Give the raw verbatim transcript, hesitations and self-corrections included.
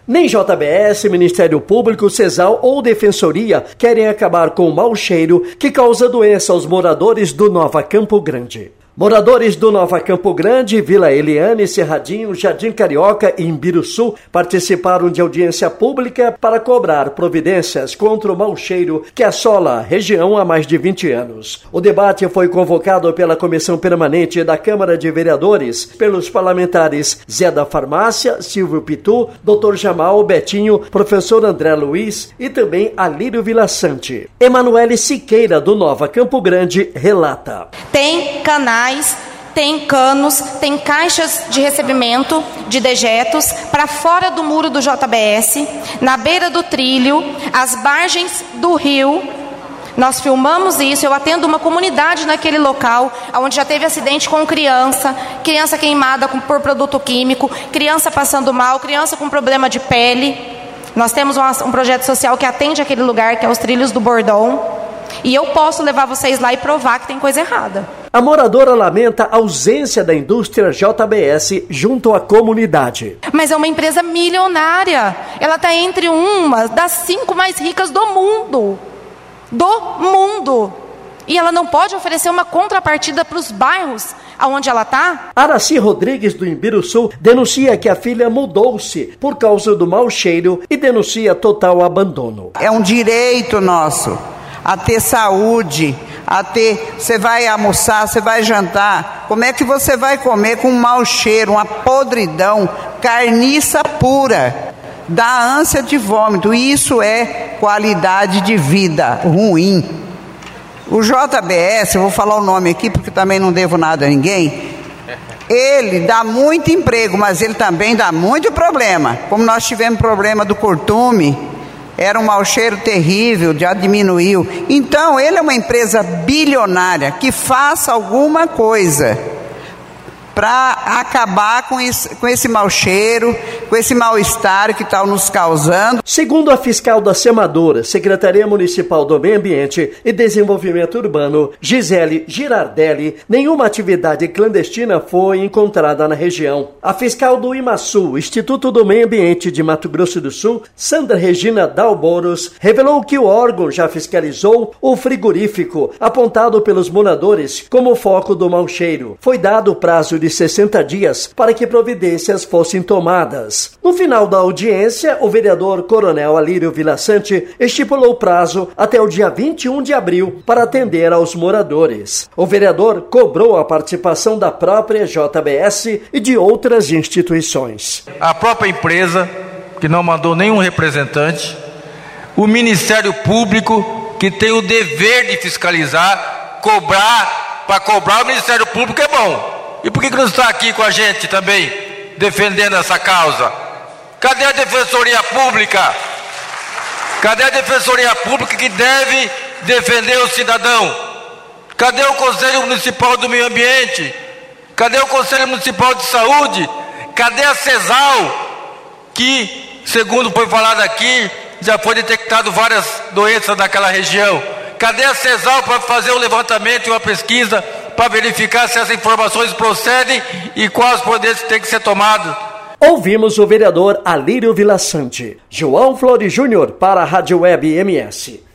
Nem J B S, Ministério Público, CESAL ou Defensoria querem acabar com o mau cheiro que causa doença aos moradores do Nova Campo Grande. Moradores do Nova Campo Grande, Vila Eliane, Cerradinho, Jardim Carioca e Imbiruçu participaram de audiência pública para cobrar providências contra o mau cheiro que assola a região há mais de vinte anos. O debate foi convocado pela Comissão Permanente da Câmara de Vereadores, pelos parlamentares Zé da Farmácia, Silvio Pitu, doutor Jamal, Betinho, professor André Luiz e também Alírio Vilaçante. Emanuele Siqueira, do Nova Campo Grande, relata. Tem canais, tem canos, tem caixas de recebimento de dejetos para fora do muro do J B S, na beira do trilho, as margens do rio. Nós filmamos isso, eu atendo uma comunidade naquele local, onde já teve acidente com criança, criança queimada por produto químico, criança passando mal, criança com problema de pele. Nós temos um, um projeto social que atende aquele lugar, que é os Trilhos do Bordão, e eu posso levar vocês lá e provar que tem coisa errada. A moradora lamenta a ausência da indústria J B S junto à comunidade. Mas é uma empresa milionária. Ela está entre uma das cinco mais ricas do mundo. Do mundo. E ela não pode oferecer uma contrapartida para os bairros aonde ela está? Araci Rodrigues, do Imbiruçu, denuncia que a filha mudou-se por causa do mau cheiro e denuncia total abandono. É um direito nosso a ter saúde, a ter, você vai almoçar, você vai jantar, como é que você vai comer com um mau cheiro, uma podridão, carniça pura, dá ânsia de vômito, e isso é qualidade de vida ruim. O J B S, eu vou falar o nome aqui porque também não devo nada a ninguém, ele dá muito emprego, mas ele também dá muito problema, como nós tivemos problema do curtume. Era um mau cheiro terrível, já diminuiu. Então, ele é uma empresa bilionária que faça alguma coisa para acabar com esse, com esse mau cheiro, com esse mal-estar que está nos causando. Segundo a fiscal da Semadora, Secretaria Municipal do Meio Ambiente e Desenvolvimento Urbano, Gisele Girardelli, nenhuma atividade clandestina foi encontrada na região. A fiscal do IMASU, Instituto do Meio Ambiente de Mato Grosso do Sul, Sandra Regina Dalboros, revelou que o órgão já fiscalizou o frigorífico apontado pelos moradores como foco do mau cheiro. Foi dado o prazo de de sessenta dias para que providências fossem tomadas. No final da audiência, o vereador Coronel Alírio Vilaçante estipulou o prazo até o dia vinte e um de abril para atender aos moradores. O vereador cobrou a participação da própria J B S e de outras instituições. A própria empresa, que não mandou nenhum representante, o Ministério Público, que tem o dever de fiscalizar, cobrar, para cobrar o Ministério Público é bom. E por que que não está aqui com a gente também, defendendo essa causa? Cadê a Defensoria Pública? Cadê a Defensoria Pública que deve defender o cidadão? Cadê o Conselho Municipal do Meio Ambiente? Cadê o Conselho Municipal de Saúde? Cadê a CESAL, que, segundo foi falado aqui, já foi detectado várias doenças naquela região? Cadê a CESAL para fazer um levantamento e uma pesquisa para verificar se essas informações procedem e quais poderes têm que ser tomados? Ouvimos o vereador Alírio Vilaçante. João Flores Júnior para a Rádio Web M S.